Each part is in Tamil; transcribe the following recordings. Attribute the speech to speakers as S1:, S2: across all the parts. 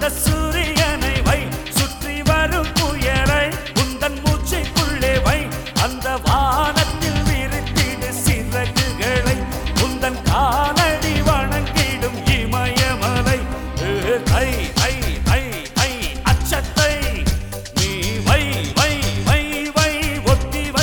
S1: சூரியனை வை சுற்றி வரும் புயலை உந்தன் மூச்சைக்குள்ளே வை அந்த வானத்தில் விரித்திடு சிறகுகளை உந்தன் காலடி வணங்கிடும் இமயமலை தை தை தை தை அச்சத்தை நீ வை வை வை வை ஒத்தி வை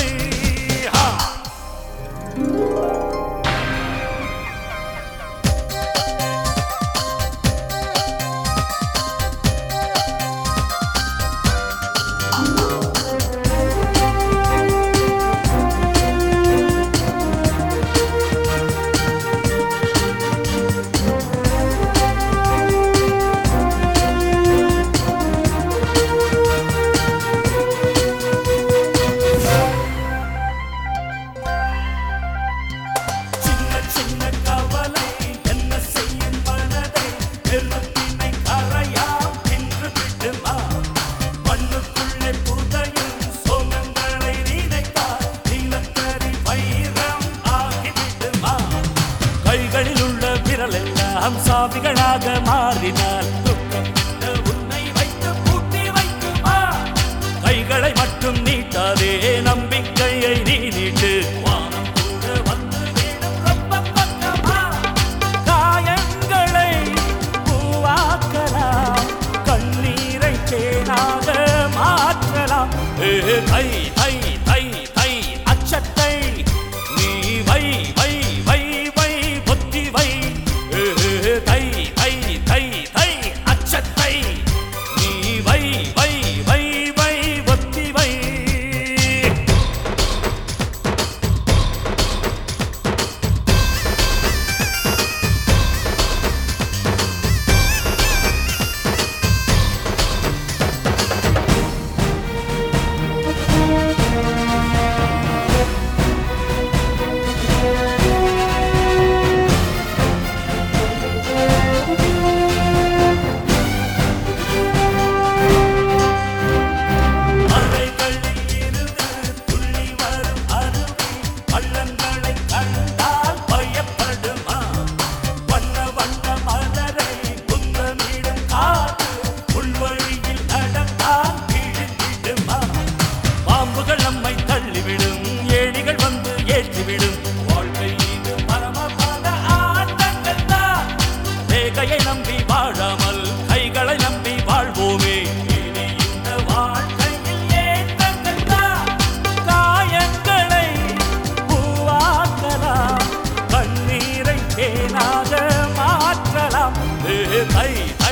S1: சாவிகளாக மாறினால் துக்கம் உன்னை வைத்து பூட்டி வைக்குமா கைகளை மட்டும் நீட்டாதே நம்பிக்கையை நீ நீட்டு வானம் கூட வந்து வீடும் ரொம்ப பக்கமா காயங்களை பூவாக்கலாம் கண்ணீரை தேனாக மாற்றலாம் தை தை தை தை அச்சத்தை நீ வை வை வை வை பொத்தி வை தை தை தை தை அச்சத்தை நீ வை வை வை வை ஒத்தி வை நம்பி வாழாமல் கைகளை நம்பி வாழ்வோமே இனி இந்த வாழ்க்கையில் ஏற்றங்கள் தான் காயங்களை பூவாக்கலாம் கண்ணீரை தேனாக மாற்றலாம் தை